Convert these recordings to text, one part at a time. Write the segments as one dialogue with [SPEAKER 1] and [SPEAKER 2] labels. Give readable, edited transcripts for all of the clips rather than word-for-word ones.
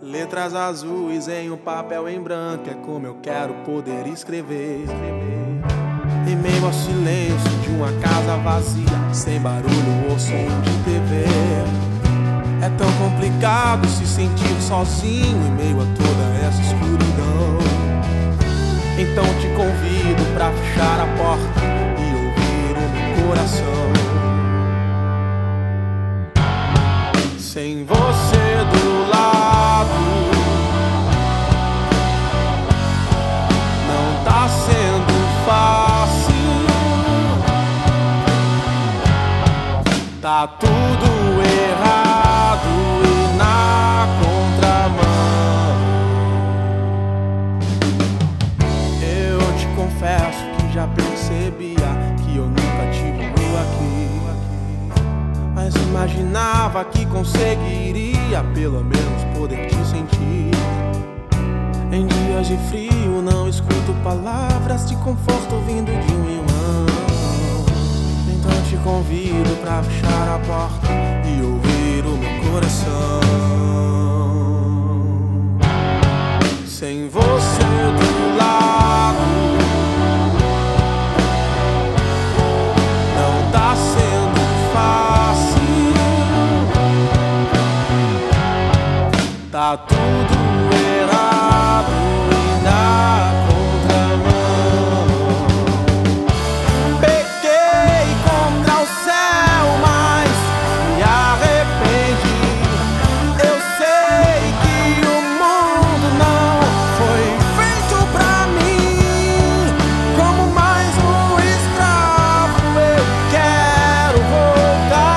[SPEAKER 1] Letras azuis em um papel em branco é como eu quero poder escrever. Em meio ao silêncio de uma casa vazia, sem barulho ou som de TV. É tão complicado se sentir sozinho em meio a toda essa escuridão. Então te convido pra fechar a porta e ouvir o meu coração. Sem você do lado, não tá sendo fácil. Tá tudo errado e na contramão. Eu te confesso que já percebia que eu nunca tive lua aqui, mas imaginava que conseguiria pelo menos poder te sentir. Em dias de frio não escuto palavras de conforto vindo de um irmão. Então te convido pra fechar a porta e ouvir o meu coração. Sem você do lado, não tá sendo fácil. Tá tudo errado e na contramão. Peguei contra o céu, mas me arrependi. Eu sei que o mundo não foi feito pra mim. Como mais um escravo eu quero voltar.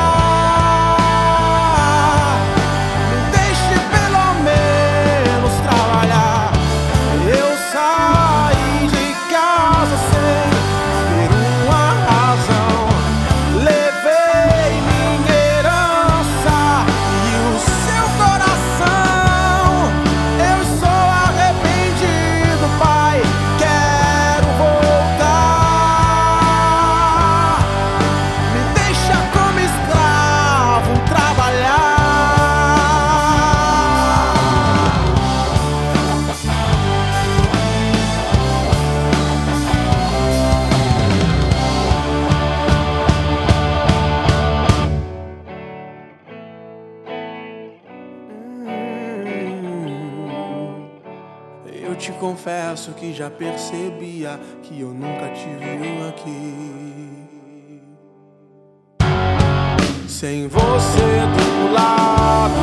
[SPEAKER 1] Me deixe pelo menos trabalhar. Eu saí de casa sem ter uma razão. Levei minha herança e o seu coração. Eu sou arrependido, pai, quero voltar. Me deixa como escravo trabalhar. Eu te confesso que já percebia que eu nunca te vi aqui. Sem você do lado,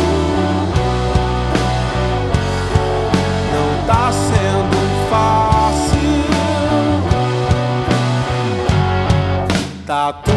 [SPEAKER 1] não tá sendo fácil. Tá tudo